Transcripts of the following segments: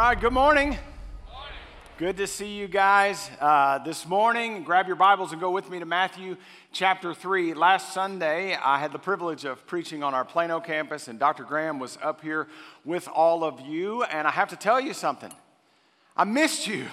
right, good morning. Good to see you guys this morning. Grab your Bibles and go with me to Matthew chapter 3. Last Sunday, I had the privilege of preaching on our Plano campus, and Dr. Graham was up here with all of you. And I have to tell you something. I missed you.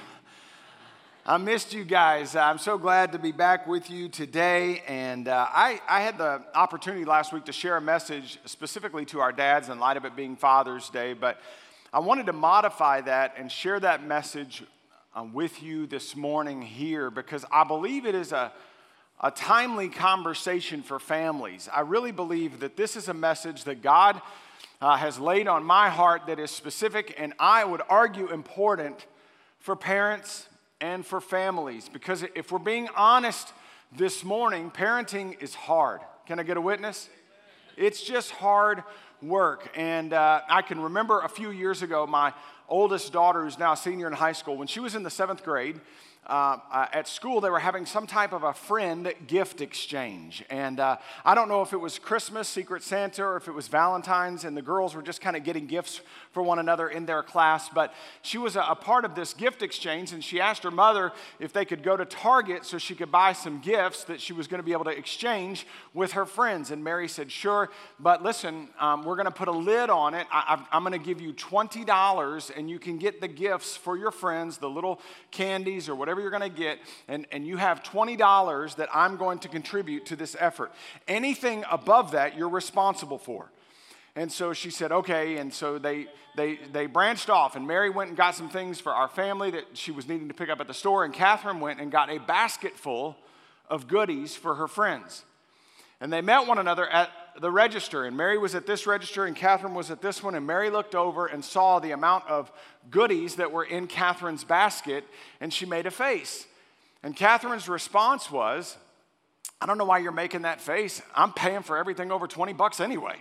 I missed you guys. I'm so glad to be back with you today. And I had the opportunity last week to share a message specifically to our dads in light of it being Father's Day. But I wanted to modify that and share that message with you this morning here because I believe it is a timely conversation for families. I really believe that this is a message that God has laid on my heart that is specific and I would argue important for parents and for families. Because if we're being honest this morning, parenting is hard. Can I get a witness? It's just hard work. And I can remember a few years ago, my oldest daughter, who's now a senior in high school, when she was in the 7th grade, at school, they were having some type of a friend gift exchange. And I don't know if it was Christmas, Secret Santa, or if it was Valentine's, and the girls were just kind of getting gifts for one another in their class. But she was a part of this gift exchange, and she asked her mother if they could go to Target so she could buy some gifts that she was going to be able to exchange with her friends. And Mary said, sure, but listen, we're going to put a lid on it. I'm going to give you $20, and you can get the gifts for your friends, the little candies or whatever you're going to get, and you have $20 that I'm going to contribute to this effort. Anything above that, you're responsible for. And so she said, okay, and so they branched off, and Mary went and got some things for our family that she was needing to pick up at the store, and Catherine went and got a basket full of goodies for her friends. And they met one another at the register, and Mary was at this register, and Catherine was at this one, and Mary looked over and saw the amount of goodies that were in Catherine's basket, and she made a face. And Catherine's response was, I don't know why you're making that face. I'm paying for everything over $20 anyway.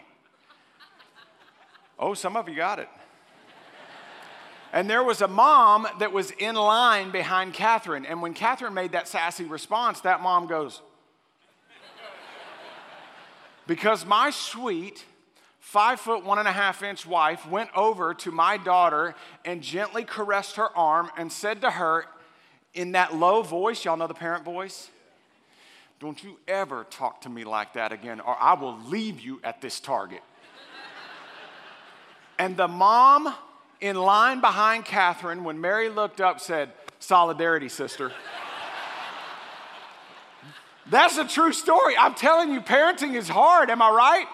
Oh, some of you got it. And there was a mom that was in line behind Catherine, and when Catherine made that sassy response, that mom goes, because my sweet 5'1" 1.5" wife went over to my daughter and gently caressed her arm and said to her in that low voice, y'all know the parent voice? Don't you ever talk to me like that again or I will leave you at this Target. And the mom in line behind Catherine, when Mary looked up, said, solidarity, sister. That's a true story. I'm telling you, parenting is hard. Am I right?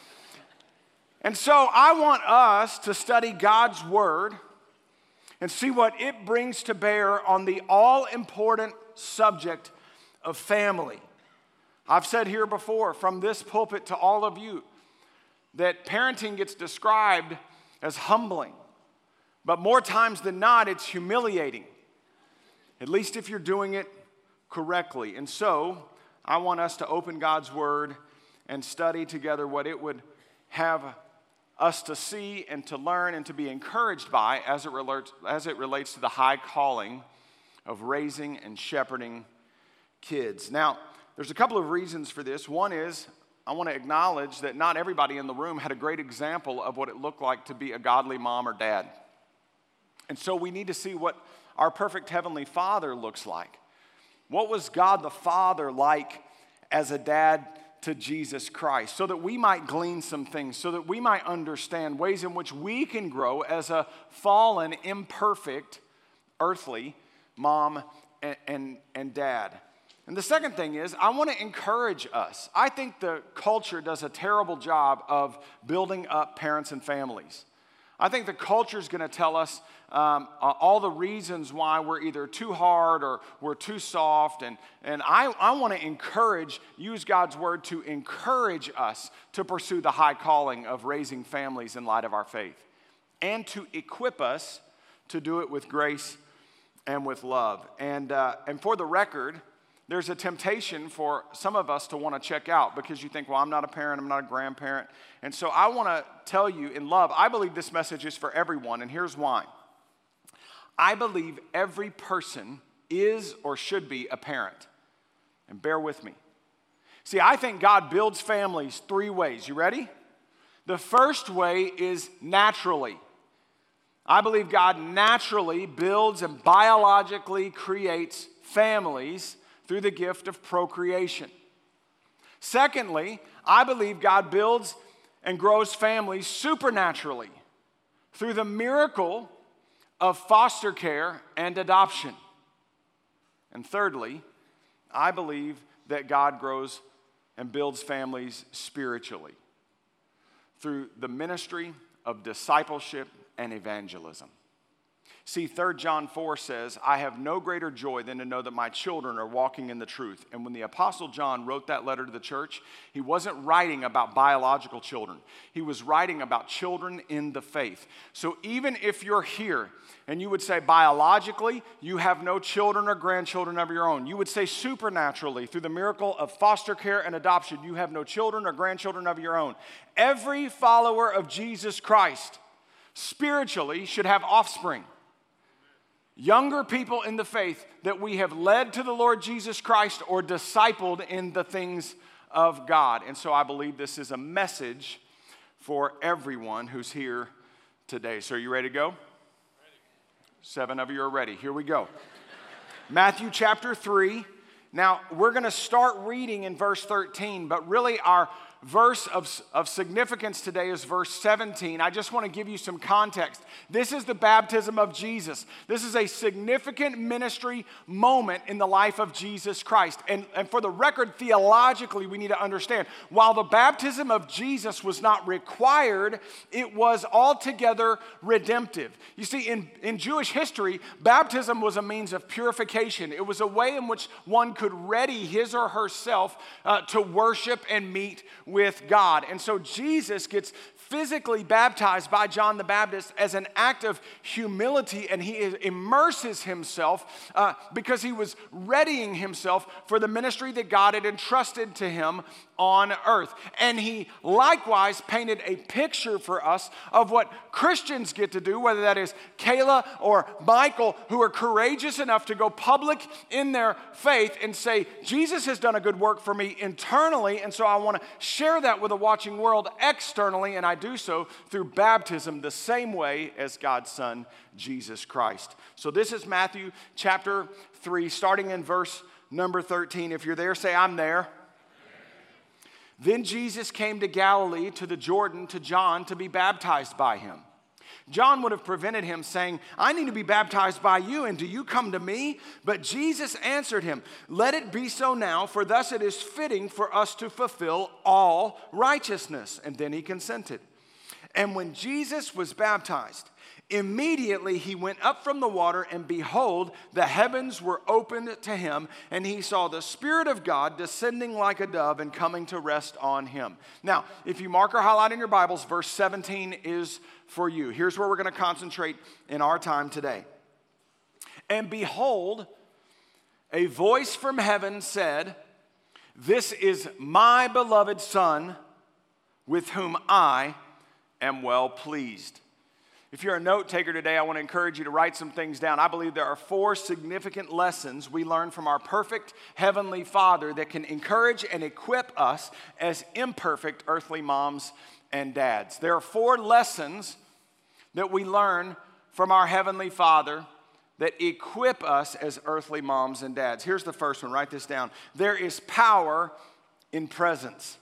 And so I want us to study God's word and see what it brings to bear on the all-important subject of family. I've said here before, from this pulpit to all of you, that parenting gets described as humbling. But more times than not, it's humiliating. At least if you're doing it correctly. And so I want us to open God's word and study together what it would have us to see and to learn and to be encouraged by as it relates to the high calling of raising and shepherding kids. Now, there's a couple of reasons for this. One is I want to acknowledge that not everybody in the room had a great example of what it looked like to be a godly mom or dad. And so we need to see what our perfect heavenly Father looks like. What was God the Father like as a dad to Jesus Christ? So that we might glean some things, so that we might understand ways in which we can grow as a fallen, imperfect, earthly mom and dad. And the second thing is, I want to encourage us. I think the culture does a terrible job of building up parents and families. I think the culture is going to tell us all the reasons why we're either too hard or we're too soft. And I want to use God's word to encourage us to pursue the high calling of raising families in light of our faith. And to equip us to do it with grace and with love. And for the record, there's a temptation for some of us to want to check out because you think, well, I'm not a parent, I'm not a grandparent. And so I want to tell you in love, I believe this message is for everyone, and here's why. I believe every person is or should be a parent. And bear with me. See, I think God builds families 3 ways. You ready? The first way is naturally. I believe God naturally builds and biologically creates families through the gift of procreation. Secondly, I believe God builds and grows families supernaturally through the miracle of foster care and adoption. And thirdly, I believe that God grows and builds families spiritually through the ministry of discipleship and evangelism. See, 3 John 4 says, I have no greater joy than to know that my children are walking in the truth. And when the Apostle John wrote that letter to the church, he wasn't writing about biological children. He was writing about children in the faith. So even if you're here and you would say biologically, you have no children or grandchildren of your own. You would say supernaturally, through the miracle of foster care and adoption, you have no children or grandchildren of your own. Every follower of Jesus Christ spiritually should have offspring. Younger people in the faith that we have led to the Lord Jesus Christ or discipled in the things of God. And so I believe this is a message for everyone who's here today. So are you ready to go? Ready. 7 of you are ready. Here we go. Matthew chapter 3. Now, we're going to start reading in verse 13, but really our verse of significance today is verse 17. I just want to give you some context. This is the baptism of Jesus. This is a significant ministry moment in the life of Jesus Christ. And for the record, theologically, we need to understand, while the baptism of Jesus was not required, it was altogether redemptive. You see, in Jewish history, baptism was a means of purification. It was a way in which one could ready his or herself to worship and meet with God. And so Jesus gets physically baptized by John the Baptist as an act of humility, and he immerses himself because he was readying himself for the ministry that God had entrusted to him on earth. And he likewise painted a picture for us of what Christians get to do, whether that is Kayla or Michael, who are courageous enough to go public in their faith and say, Jesus has done a good work for me internally, and so I want to share that with a watching world externally, and I do so through baptism, the same way as God's Son, Jesus Christ. So this is Matthew chapter 3, starting in verse number 13. If you're there, say, I'm there. Then Jesus came to Galilee, to the Jordan, to John, to be baptized by him. John would have prevented him, saying, I need to be baptized by you, and do you come to me? But Jesus answered him, let it be so now, for thus it is fitting for us to fulfill all righteousness. And then he consented. And when Jesus was baptized, immediately he went up from the water, and behold, the heavens were opened to him, and he saw the Spirit of God descending like a dove and coming to rest on him. Now, if you mark or highlight in your Bibles, verse 17 is for you. Here's where we're going to concentrate in our time today. And behold, a voice from heaven said, this is my beloved Son, with whom I am well pleased. If you're a note taker today, I want to encourage you to write some things down. I believe there are 4 significant lessons we learn from our perfect Heavenly Father that can encourage and equip us as imperfect earthly moms and dads. There are 4 lessons that we learn from our Heavenly Father that equip us as earthly moms and dads. Here's the first one. Write this down. There is power in presence.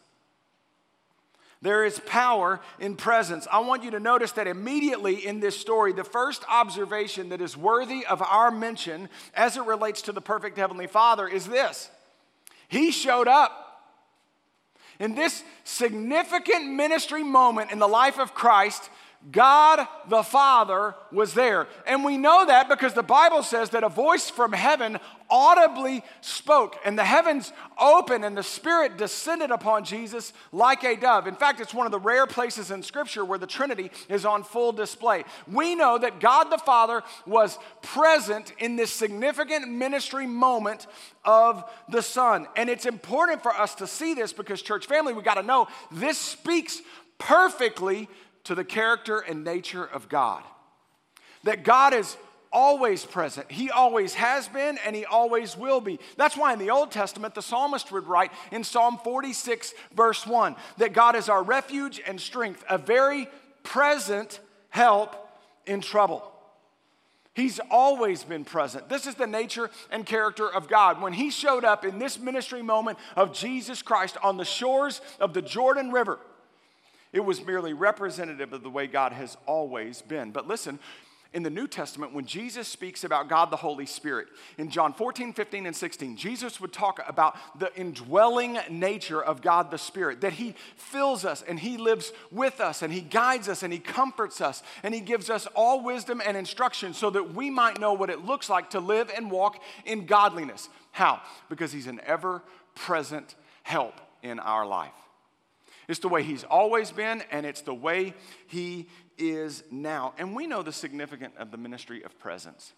There is power in presence. I want you to notice that immediately in this story, the first observation that is worthy of our mention as it relates to the perfect Heavenly Father is this. He showed up. In this significant ministry moment in the life of Christ, God the Father was there. And we know that because the Bible says that a voice from heaven audibly spoke, and the heavens opened, and the Spirit descended upon Jesus like a dove. In fact, it's one of the rare places in Scripture where the Trinity is on full display. We know that God the Father was present in this significant ministry moment of the Son. And it's important for us to see this because, church family, we got to know this speaks perfectly to the character and nature of God. That God is always present. He always has been, and he always will be. That's why in the Old Testament, the psalmist would write in Psalm 46, verse 1, that God is our refuge and strength, a very present help in trouble. He's always been present. This is the nature and character of God. When he showed up in this ministry moment of Jesus Christ on the shores of the Jordan River, it was merely representative of the way God has always been. But listen, in the New Testament, when Jesus speaks about God the Holy Spirit, in John 14, 15, and 16, Jesus would talk about the indwelling nature of God the Spirit, that he fills us and he lives with us and he guides us and he comforts us and he gives us all wisdom and instruction so that we might know what it looks like to live and walk in godliness. How? Because he's an ever-present help in our life. It's the way he's always been, and it's the way he is now. And we know the significance of the ministry of presence.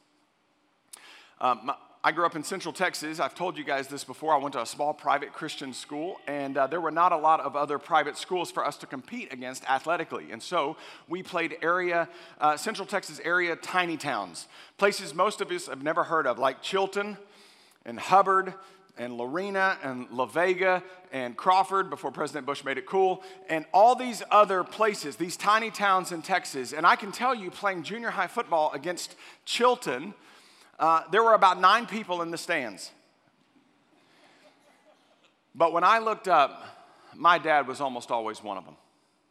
I grew up in Central Texas. I've told you guys this before. I went to a small private Christian school, and there were not a lot of other private schools for us to compete against athletically. And so we played Central Texas area tiny towns, places most of us have never heard of, like Chilton and Hubbard and Lorena and La Vega and Crawford before President Bush made it cool, and all these other places, these tiny towns in Texas. And I can tell you, playing junior high football against Chilton, there were about 9 people in the stands. But when I looked up, my dad was almost always one of them.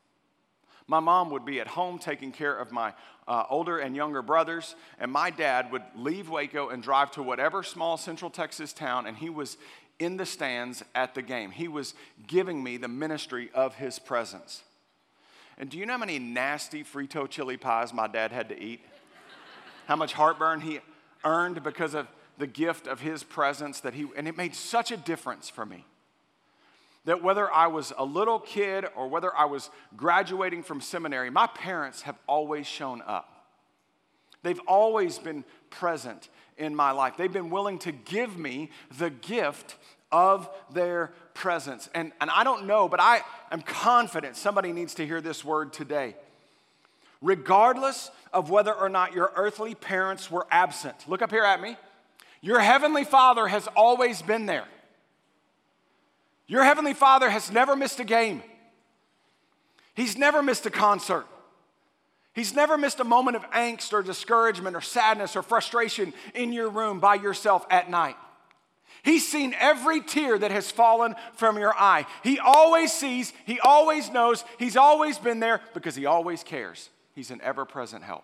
My mom would be at home taking care of my older and younger brothers, and my dad would leave Waco and drive to whatever small Central Texas town, and he was in the stands at the game. He was giving me the ministry of his presence. And do you know how many nasty Frito chili pies my dad had to eat? How much heartburn he earned because of the gift of his presence and it made such a difference for me. That whether I was a little kid or whether I was graduating from seminary, my parents have always shown up. They've always been present in my life. They've been willing to give me the gift of their presence. And I don't know, but I am confident somebody needs to hear this word today. Regardless of whether or not your earthly parents were absent, look up here at me, your heavenly Father has always been there. Your heavenly Father has never missed a game. He's never missed a concert. He's never missed a moment of angst or discouragement or sadness or frustration in your room by yourself at night. He's seen every tear that has fallen from your eye. He always sees, he always knows, he's always been there because he always cares. He's an ever-present help.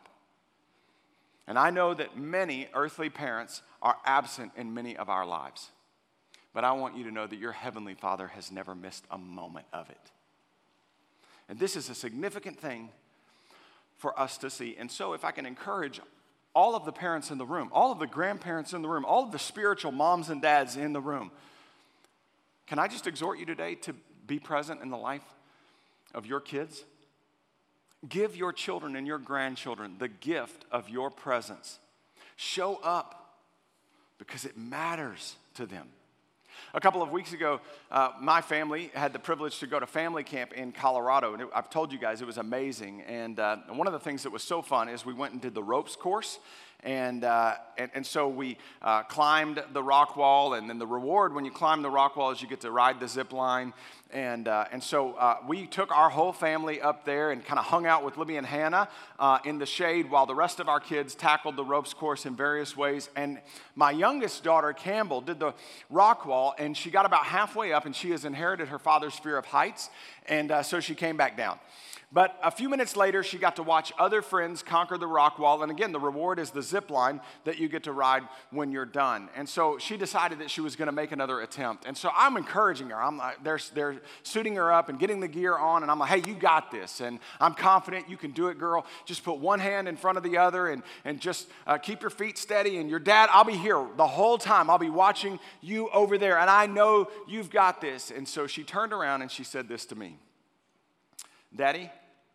And I know that many earthly parents are absent in many of our lives. But I want you to know that your heavenly Father has never missed a moment of it. And this is a significant thing for us to see. And so if I can encourage all of the parents in the room, all of the grandparents in the room, all of the spiritual moms and dads in the room, can I just exhort you today to be present in the life of your kids? Give your children and your grandchildren the gift of your presence. Show up because it matters to them. A couple of weeks ago, my family had the privilege to go to family camp in Colorado. And I've told you guys it was amazing. And one of the things that was so fun is we went and did the ropes course. And so we climbed the rock wall. And then the reward when you climb the rock wall is you get to ride the zip line. And so we took our whole family up there and kind of hung out with Libby and Hannah in the shade while the rest of our kids tackled the ropes course in various ways. And my youngest daughter, Campbell, did the rock wall, and she got about halfway up, and she has inherited her father's fear of heights, and so she came back down. But a few minutes later, she got to watch other friends conquer the rock wall. And again, the reward is the zip line that you get to ride when you're done. And so she decided that she was going to make another attempt. And so I'm encouraging her. I'm like, they're suiting her up and getting the gear on. And I'm like, hey, you got this. And I'm confident you can do it, girl. Just put one hand in front of the other and just keep your feet steady. And your dad, I'll be here the whole time. I'll be watching you over there. And I know you've got this. And so she turned around and she said this to me. Daddy,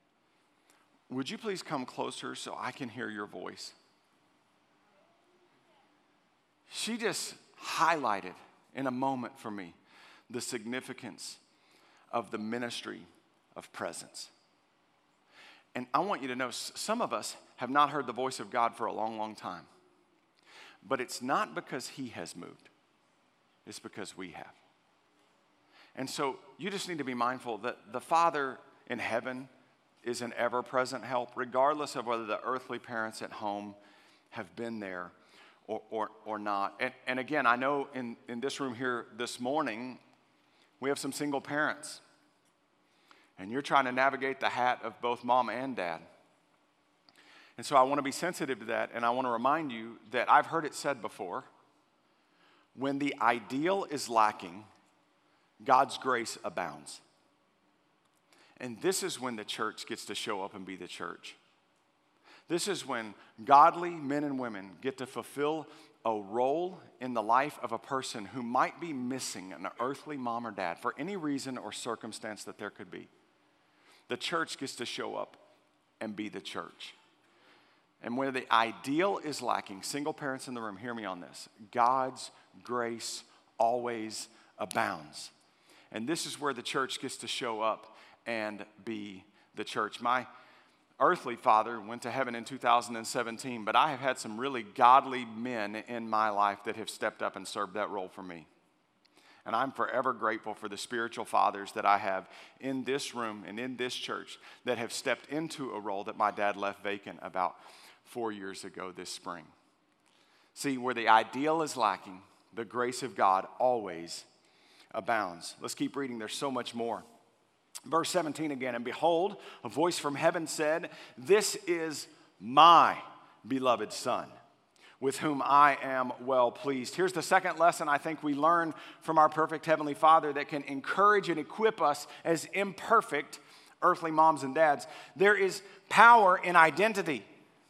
would you please come closer so I can hear your voice? She just highlighted in a moment for me the significance of the ministry of presence. And I want you to know, some of us have not heard the voice of God for a long, long time. But it's not because he has moved. It's because we have. And so you just need to be mindful that the Father in heaven is an ever-present help, regardless of whether the earthly parents at home have been there or not. And again, I know in this room here this morning, we have some single parents. And you're trying to navigate the hat of both mom and dad. And so I want to be sensitive to that, and I want to remind you that I've heard it said before, when the ideal is lacking, God's grace abounds. And this is when the church gets to show up and be the church. This is when godly men and women get to fulfill a role in the life of a person who might be missing an earthly mom or dad for any reason or circumstance that there could be. The church gets to show up and be the church. And where the ideal is lacking, single parents in the room, hear me on this. God's grace always abounds. And this is where the church gets to show up and be the church. My earthly father went to heaven in 2017, but I have had some really godly men in my life that have stepped up and served that role for me. And I'm forever grateful for the spiritual fathers that I have in this room and in this church that have stepped into a role that my dad left vacant about 4 years ago this spring. See, where the ideal is lacking, the grace of God always abounds. Let's keep reading. There's so much more. Verse 17 again, and behold, a voice from heaven said, "This is my beloved Son, with whom I am well pleased." Here's the second lesson I think we learn from our perfect Heavenly Father that can encourage and equip us as imperfect earthly moms and dads. There is power in identity.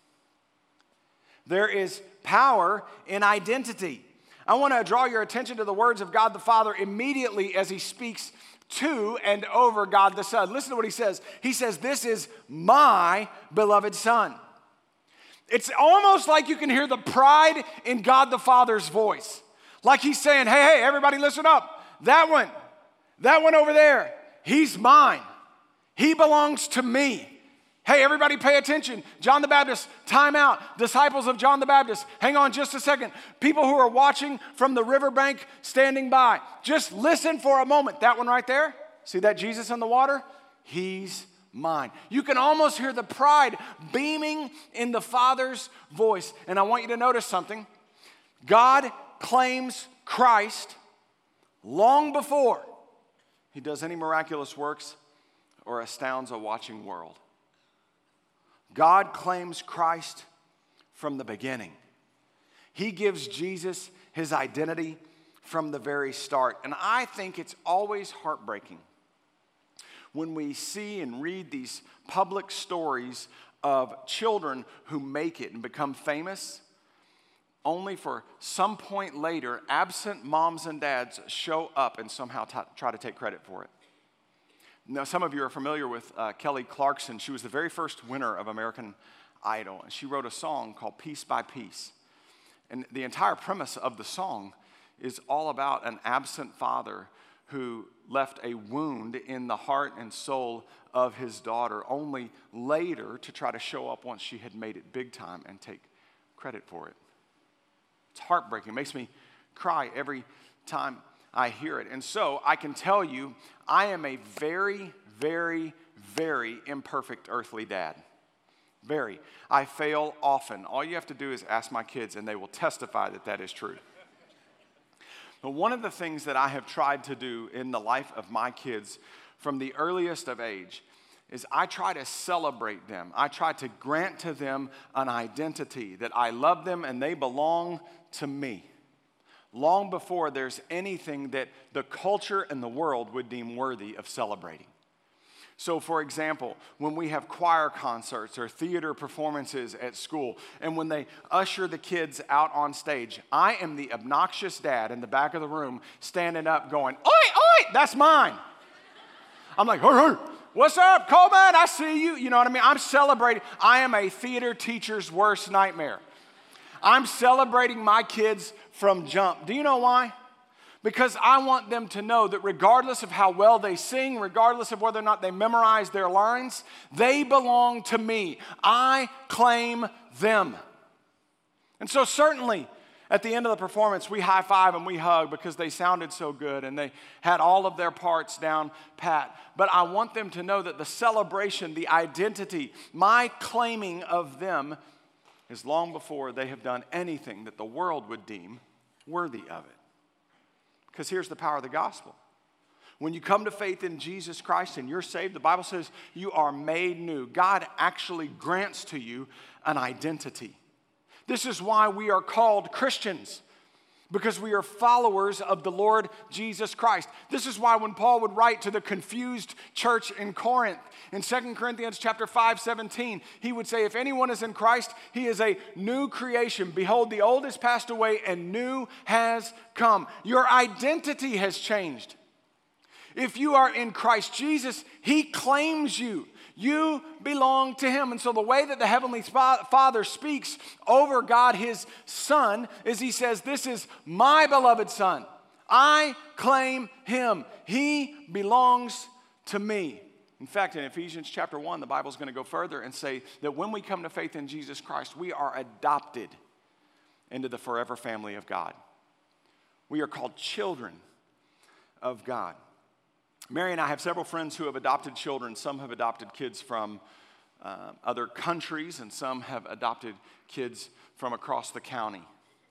There is power in identity. I want to draw your attention to the words of God the Father immediately as he speaks to and over God the Son. Listen to what he says. He says, "This is my beloved Son." It's almost like you can hear the pride in God the Father's voice. Like he's saying, hey, everybody listen up. That one over there, he's mine. He belongs to me. Hey, everybody pay attention. John the Baptist, time out. Disciples of John the Baptist, hang on just a second. People who are watching from the riverbank standing by, just listen for a moment. That one right there, see that Jesus in the water? He's mine. You can almost hear the pride beaming in the Father's voice. And I want you to notice something. God claims Christ long before he does any miraculous works or astounds a watching world. God claims Christ from the beginning. He gives Jesus his identity from the very start. And I think it's always heartbreaking when we see and read these public stories of children who make it and become famous, only for some point later, absent moms and dads show up and somehow try to take credit for it. Now, some of you are familiar with Kelly Clarkson. She was the very first winner of American Idol, and she wrote a song called Piece by Piece. And the entire premise of the song is all about an absent father who left a wound in the heart and soul of his daughter, only later to try to show up once she had made it big time and take credit for it. It's heartbreaking. It makes me cry every time I hear it. And so I can tell you, I am a very, very, very imperfect earthly dad. Very. I fail often. All you have to do is ask my kids, and they will testify that that is true. But one of the things that I have tried to do in the life of my kids from the earliest of age is I try to celebrate them. I try to grant to them an identity that I love them and they belong to me, long before there's anything that the culture and the world would deem worthy of celebrating. So, for example, when we have choir concerts or theater performances at school, and when they usher the kids out on stage, I am the obnoxious dad in the back of the room standing up going, "Oi, oi, that's mine." I'm like, "Hey, what's up, Coleman? I see you." You know what I mean? I'm celebrating. I am a theater teacher's worst nightmare. I'm celebrating my kids from jump. Do you know why? Because I want them to know that regardless of how well they sing, regardless of whether or not they memorize their lines, they belong to me. I claim them. And so certainly, At the end of the performance, we high-five and we hug because they sounded so good and they had all of their parts down pat. But I want them to know that the celebration, the identity, my claiming of them is long before they have done anything that the world would deem worthy of it. Because here's the power of the gospel. When you come to faith in Jesus Christ and you're saved, the Bible says you are made new. God actually grants to you an identity. This is why we are called Christians, because we are followers of the Lord Jesus Christ. This is why when Paul would write to the confused church in Corinth, in 2 Corinthians chapter 5:17, he would say, if anyone is in Christ, he is a new creation. Behold, the old has passed away and new has come. Your identity has changed. If you are in Christ Jesus, he claims you. You belong to him. And so the way that the Heavenly Father speaks over God, his Son, is he says, this is my beloved Son. I claim him. He belongs to me. In fact, in Ephesians chapter 1, the Bible's going to go further and say that when we come to faith in Jesus Christ, we are adopted into the forever family of God. We are called children of God. Mary and I have several friends who have adopted children. Some have adopted kids from other countries, and some have adopted kids from across the county.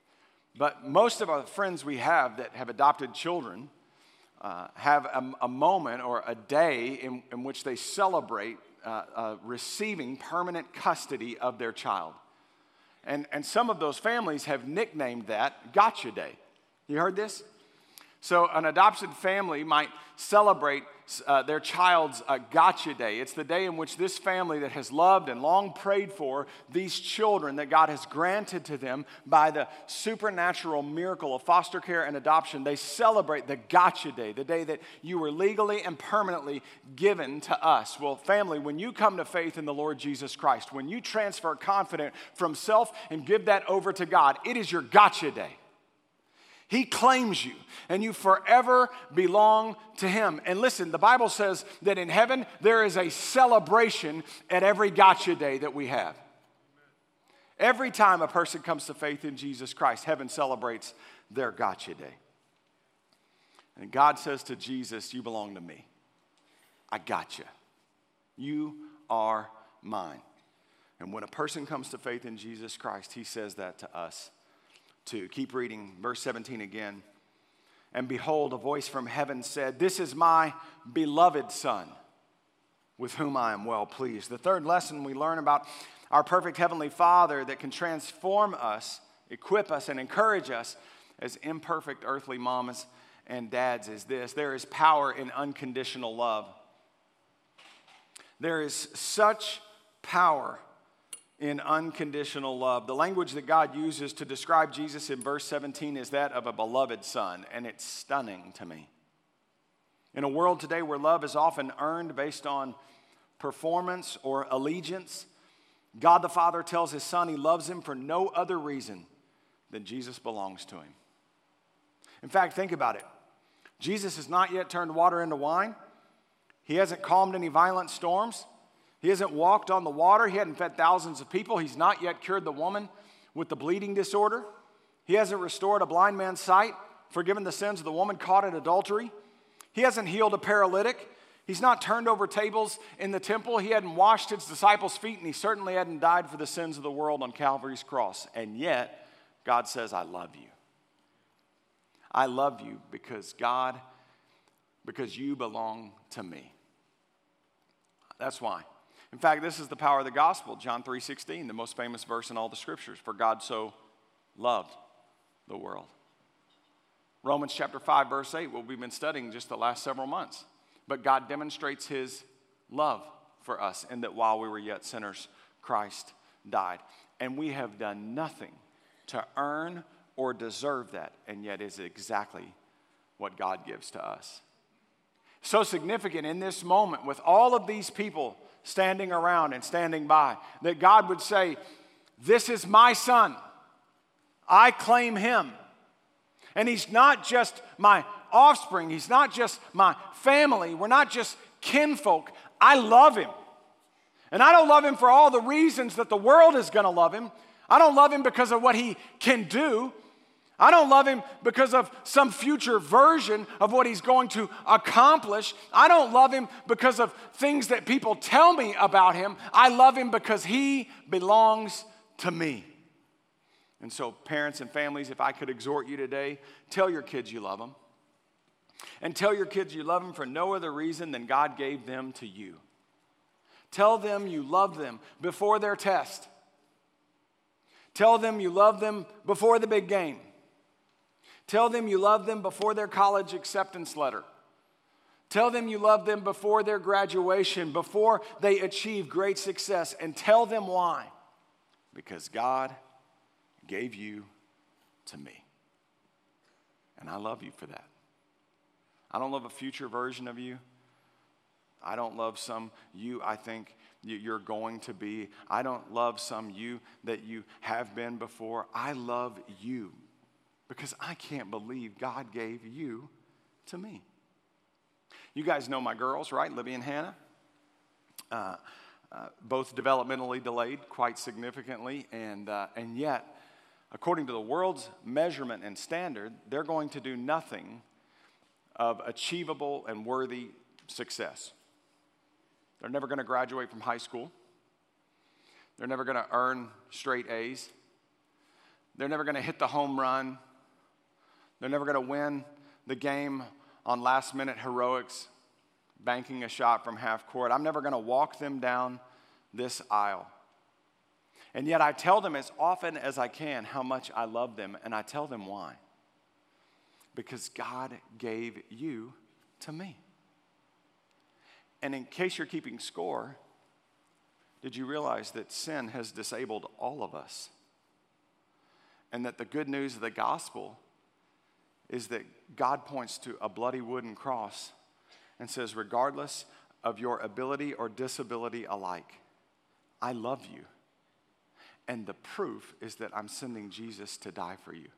But most of our friends we have that have adopted children have a moment or a day in which they celebrate receiving permanent custody of their child. And some of those families have nicknamed that Gotcha Day. You heard this? So an adopted family might celebrate their child's Gotcha Day. It's the day in which this family that has loved and long prayed for these children that God has granted to them by the supernatural miracle of foster care and adoption, they celebrate the Gotcha Day, the day that you were legally and permanently given to us. Well, family, when you come to faith in the Lord Jesus Christ, when you transfer confidence from self and give that over to God, it is your Gotcha Day. He claims you, and you forever belong to him. And listen, the Bible says that in heaven, there is a celebration at every Gotcha Day that we have. Every time a person comes to faith in Jesus Christ, heaven celebrates their Gotcha Day. And God says to Jesus, you belong to me. I got you. You are mine. And when a person comes to faith in Jesus Christ, he says that to us. Keep reading verse 17 again. And behold, a voice from heaven said, this is my beloved Son, with whom I am well pleased. The third lesson we learn about our perfect Heavenly Father that can transform us, equip us, and encourage us as imperfect earthly mamas and dads is this: there is power in unconditional love. There is such power in unconditional love. The language that God uses to describe Jesus in verse 17 is that of a beloved son, and it's stunning to me. In a world today where love is often earned based on performance or allegiance, God the Father tells his Son he loves him for no other reason than Jesus belongs to him. In fact, think about it. Jesus has not yet turned water into wine. He hasn't calmed any violent storms. He hasn't walked on the water. He hadn't fed thousands of people. He's not yet cured the woman with the bleeding disorder. He hasn't restored a blind man's sight, forgiven the sins of the woman caught in adultery. He hasn't healed a paralytic. He's not turned over tables in the temple. He hadn't washed his disciples' feet, and he certainly hadn't died for the sins of the world on Calvary's cross. And yet, God says, I love you. I love you because you belong to me. That's why. In fact, this is the power of the gospel. John 3:16, the most famous verse in all the scriptures. For God so loved the world. Romans chapter 5, verse 8, what we've been studying just the last several months. But God demonstrates his love for us in that while we were yet sinners, Christ died. And we have done nothing to earn or deserve that, and yet is exactly what God gives to us. So significant in this moment with all of these people standing around and standing by, that God would say, this is my son. I claim him. And he's not just my offspring. He's not just my family. We're not just kinfolk. I love him. And I don't love him for all the reasons that the world is going to love him. I don't love him because of what he can do. I don't love him because of some future version of what he's going to accomplish. I don't love him because of things that people tell me about him. I love him because he belongs to me. And so, parents and families, if I could exhort you today, tell your kids you love them. And tell your kids you love them for no other reason than God gave them to you. Tell them you love them before their test. Tell them you love them before the big game. Tell them you love them before their college acceptance letter. Tell them you love them before their graduation, before they achieve great success. And tell them why. Because God gave you to me. And I love you for that. I don't love a future version of you. I don't love some you I think you're going to be. I don't love some you that you have been before. I love you because I can't believe God gave you to me. You guys know my girls, right? Libby and Hannah. Both developmentally delayed quite significantly, and yet, according to the world's measurement and standard, they're going to do nothing of achievable and worthy success. They're never going to graduate from high school. They're never going to earn straight A's. They're never going to hit the home run. They're never going to win the game on last-minute heroics, banking a shot from half court. I'm never going to walk them down this aisle. And yet I tell them as often as I can how much I love them, and I tell them why. Because God gave you to me. And in case you're keeping score, did you realize that sin has disabled all of us? And that the good news of the gospel is that God points to a bloody wooden cross and says, regardless of your ability or disability alike, I love you. And the proof is that I'm sending Jesus to die for you.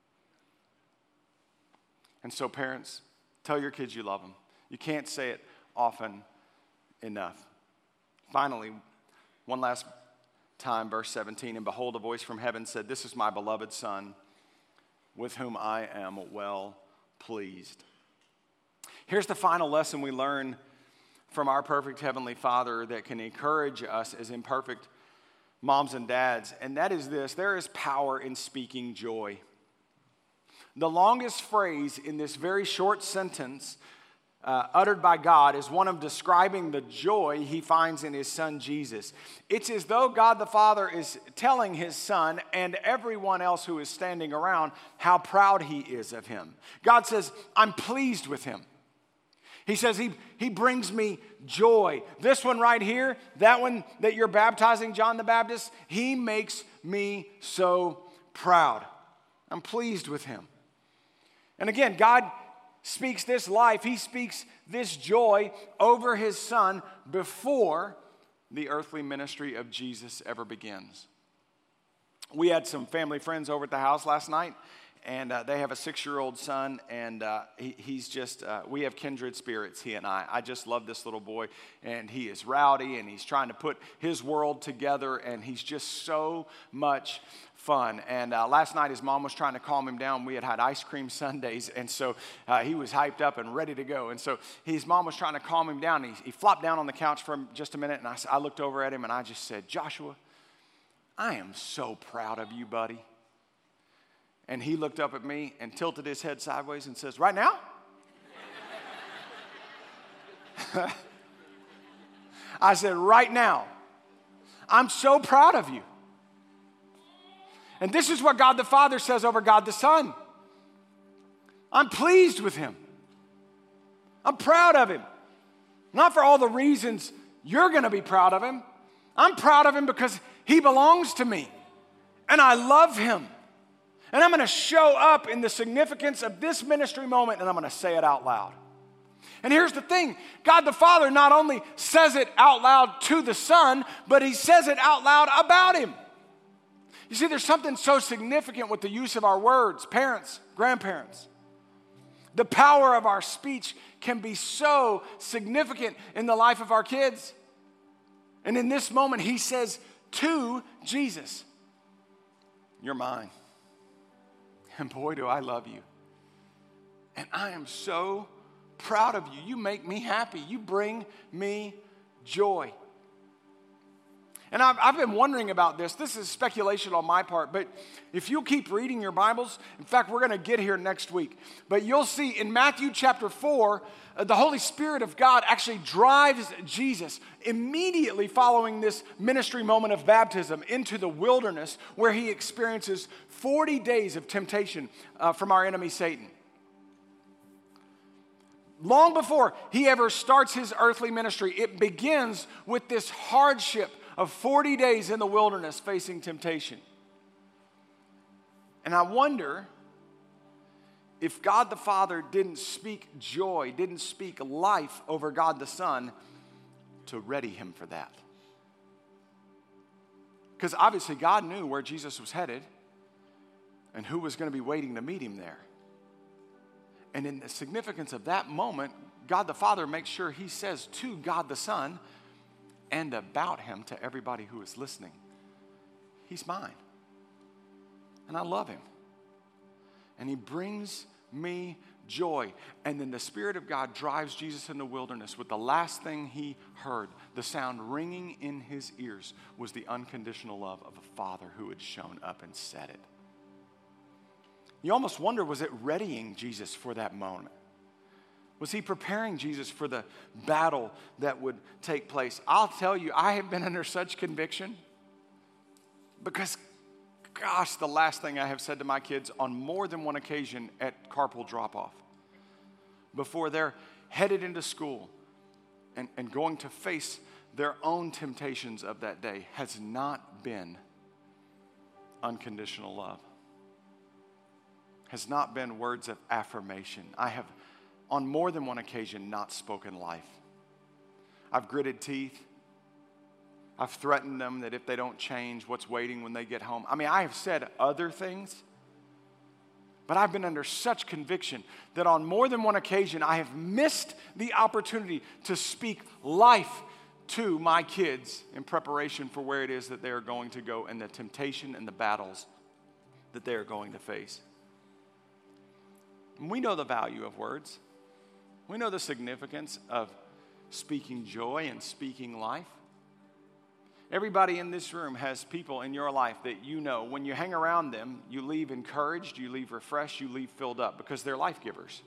And so parents, tell your kids you love them. You can't say it often enough. Finally, one last time, verse 17, and behold, a voice from heaven said, this is my beloved Son, with whom I am well pleased. Here's the final lesson we learn from our perfect Heavenly Father that can encourage us as imperfect moms and dads, and that is this: there is power in speaking joy. The longest phrase in this very short sentence uttered by God is one of describing the joy he finds in his Son Jesus. It's as though God the Father is telling his Son and everyone else who is standing around how proud he is of him. God says, I'm pleased with him. He says, he brings me joy. This one right here, that one that you're baptizing, John the Baptist, he makes me so proud. I'm pleased with him. And again, God speaks this life, he speaks this joy over his Son before the earthly ministry of Jesus ever begins. We had some family friends over at the house last night, and they have a 6-year-old son, and he's just, we have kindred spirits, he and I. I just love this little boy, and he is rowdy, and he's trying to put his world together, and he's just so much fun. And last night his mom was trying to calm him down. We had ice cream sundaes, and so he was hyped up and ready to go. And so his mom was trying to calm him down. He flopped down on the couch for just a minute, and I looked over at him, and I just said, Joshua, I am so proud of you, buddy. And he looked up at me and tilted his head sideways and says, right now? I said, right now. I'm so proud of you. And this is what God the Father says over God the Son. I'm pleased with him. I'm proud of him. Not for all the reasons you're going to be proud of him. I'm proud of him because he belongs to me. And I love him. And I'm going to show up in the significance of this ministry moment, and I'm going to say it out loud. And here's the thing. God the Father not only says it out loud to the Son, but he says it out loud about him. You see, there's something so significant with the use of our words, parents, grandparents. The power of our speech can be so significant in the life of our kids. And in this moment, he says to Jesus, you're mine. And boy, do I love you. And I am so proud of you. You make me happy. You bring me joy. And I've been wondering about this. This is speculation on my part, but if you'll keep reading your Bibles, in fact, we're going to get here next week, but you'll see in Matthew chapter 4, the Holy Spirit of God actually drives Jesus immediately following this ministry moment of baptism into the wilderness where he experiences 40 days of temptation from our enemy Satan. Long before he ever starts his earthly ministry, it begins with this hardship of 40 days in the wilderness facing temptation. And I wonder if God the Father didn't speak joy, didn't speak life over God the Son to ready him for that. Because obviously God knew where Jesus was headed and who was going to be waiting to meet him there. And in the significance of that moment, God the Father makes sure he says to God the Son and about him to everybody who is listening, he's mine. And I love him. And he brings me joy. And then the Spirit of God drives Jesus in the wilderness with the last thing he heard, the sound ringing in his ears, was the unconditional love of a Father who had shown up and said it. You almost wonder, was it readying Jesus for that moment? Was he preparing Jesus for the battle that would take place? I'll tell you, I have been under such conviction because, gosh, the last thing I have said to my kids on more than one occasion at carpool drop-off, before they're headed into school and going to face their own temptations of that day, has not been unconditional love. Has not been words of affirmation. I have, on more than one occasion, not spoken life. I've gritted teeth. I've threatened them that if they don't change, what's waiting when they get home. I mean, I have said other things, but I've been under such conviction that on more than one occasion, I have missed the opportunity to speak life to my kids in preparation for where it is that they are going to go and the temptation and the battles that they are going to face. And we know the value of words. We know the significance of speaking joy and speaking life. Everybody in this room has people in your life that you know when you hang around them, you leave encouraged, you leave refreshed, you leave filled up because they're life givers.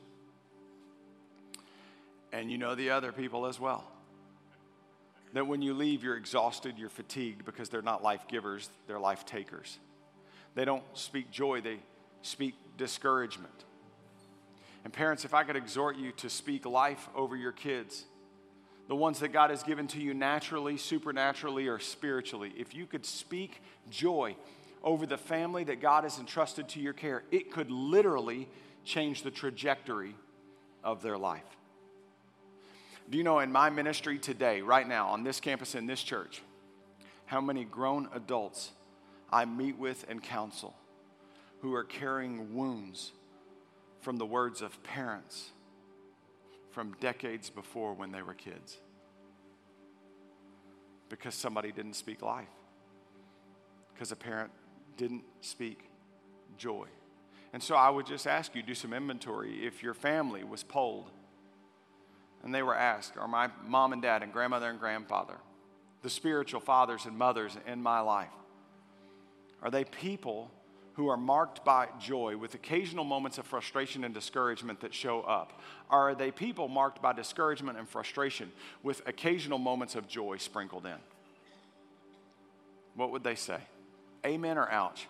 And you know the other people as well. That when you leave, you're exhausted, you're fatigued because they're not life givers, they're life takers. They don't speak joy, they speak discouragement. And parents, if I could exhort you to speak life over your kids, the ones that God has given to you naturally, supernaturally, or spiritually, if you could speak joy over the family that God has entrusted to your care, it could literally change the trajectory of their life. Do you know in my ministry today, right now, on this campus in this church, how many grown adults I meet with and counsel who are carrying wounds from the words of parents from decades before when they were kids? Because somebody didn't speak life. Because a parent didn't speak joy. And so I would just ask you, do some inventory. If your family was polled and they were asked, are my mom and dad and grandmother and grandfather, the spiritual fathers and mothers in my life, are they people who are marked by joy with occasional moments of frustration and discouragement that show up? Or are they people marked by discouragement and frustration with occasional moments of joy sprinkled in? What would they say? Amen or ouch?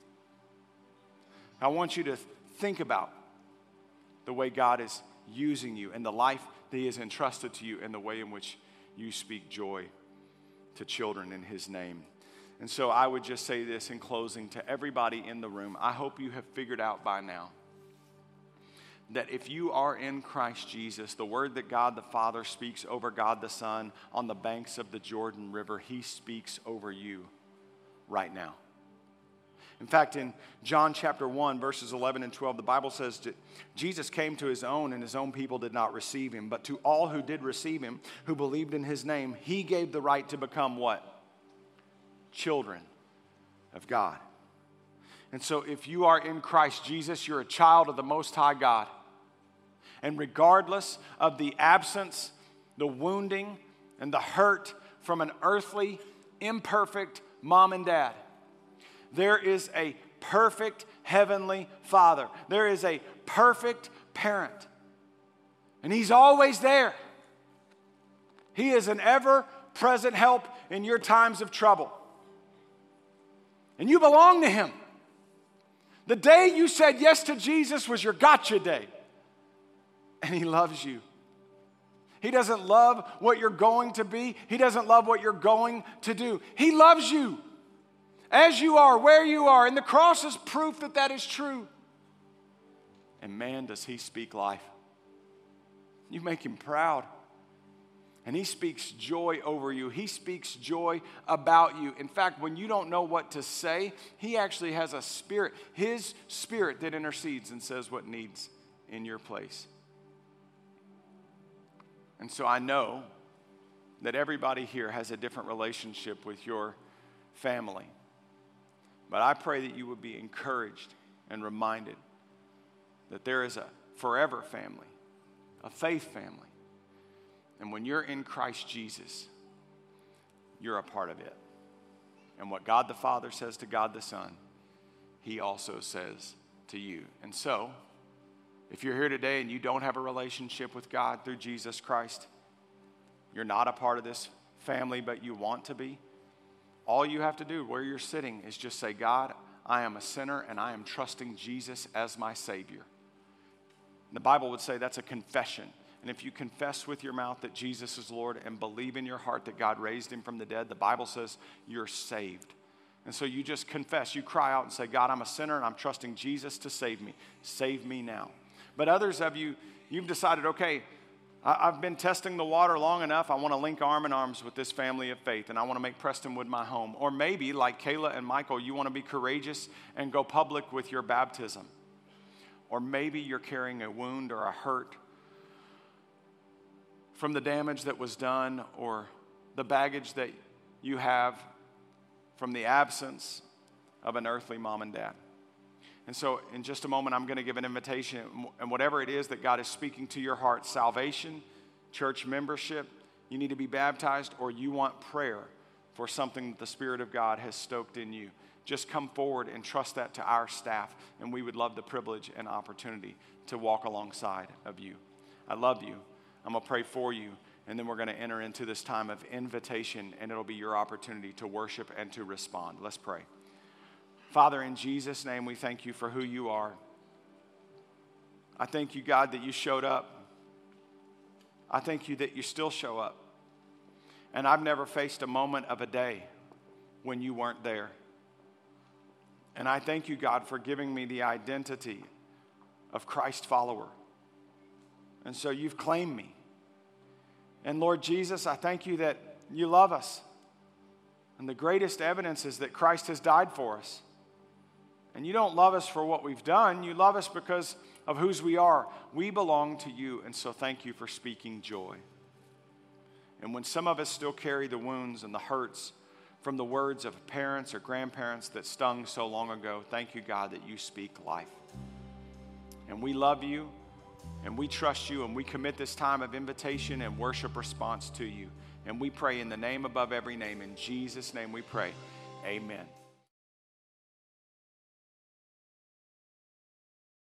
I want you to think about the way God is using you and the life that He has entrusted to you and the way in which you speak joy to children in His name. And so I would just say this in closing to everybody in the room. I hope you have figured out by now that if you are in Christ Jesus, the word that God the Father speaks over God the Son on the banks of the Jordan River, He speaks over you right now. In fact, in John chapter 1, verses 11 and 12, the Bible says that Jesus came to His own, and His own people did not receive Him. But to all who did receive Him, who believed in His name, He gave the right to become what? Children of God. And so if you are in Christ Jesus, you're a child of the Most High God. And regardless of the absence, the wounding, and the hurt from an earthly, imperfect mom and dad, there is a perfect heavenly Father. There is a perfect parent. And He's always there. He is an ever-present help in your times of trouble. And you belong to Him. The day you said yes to Jesus was your gotcha day. And He loves you. He doesn't love what you're going to be. He doesn't love what you're going to do. He loves you as you are, where you are. And the cross is proof that that is true. And man, does He speak life. You make Him proud. And He speaks joy over you. He speaks joy about you. In fact, when you don't know what to say, He actually has a spirit, His spirit that intercedes and says what needs in your place. And so I know that everybody here has a different relationship with your family. But I pray that you would be encouraged and reminded that there is a forever family, a faith family. And when you're in Christ Jesus, you're a part of it. And what God the Father says to God the Son, He also says to you. And so, if you're here today and you don't have a relationship with God through Jesus Christ, you're not a part of this family, but you want to be, all you have to do where you're sitting is just say, God, I am a sinner and I am trusting Jesus as my Savior. And the Bible would say that's a confession. And if you confess with your mouth that Jesus is Lord and believe in your heart that God raised Him from the dead, the Bible says you're saved. And so you just confess. You cry out and say, God, I'm a sinner and I'm trusting Jesus to save me. Save me now. But others of you, you've decided, okay, I've been testing the water long enough. I want to link arm in arms with this family of faith, and I want to make Prestonwood my home. Or maybe, like Kayla and Michael, you want to be courageous and go public with your baptism. Or maybe you're carrying a wound or a hurt from the damage that was done or the baggage that you have from the absence of an earthly mom and dad. And so in just a moment, I'm going to give an invitation. And whatever it is that God is speaking to your heart, salvation, church membership, you need to be baptized, or you want prayer for something that the Spirit of God has stoked in you, just come forward and trust that to our staff. And we would love the privilege and opportunity to walk alongside of you. I love you. I'm going to pray for you. And then we're going to enter into this time of invitation, and it'll be your opportunity to worship and to respond. Let's pray. Father, in Jesus' name, we thank you for who you are. I thank you, God, that you showed up. I thank you that you still show up. And I've never faced a moment of a day when you weren't there. And I thank you, God, for giving me the identity of Christ follower. And so you've claimed me. And Lord Jesus, I thank you that you love us. And the greatest evidence is that Christ has died for us. And you don't love us for what we've done. You love us because of whose we are. We belong to you, and so thank you for speaking joy. And when some of us still carry the wounds and the hurts from the words of parents or grandparents that stung so long ago, thank you, God, that you speak life. And we love you, and we trust you, and we commit this time of invitation and worship response to you. And we pray in the name above every name. In Jesus' name we pray. Amen.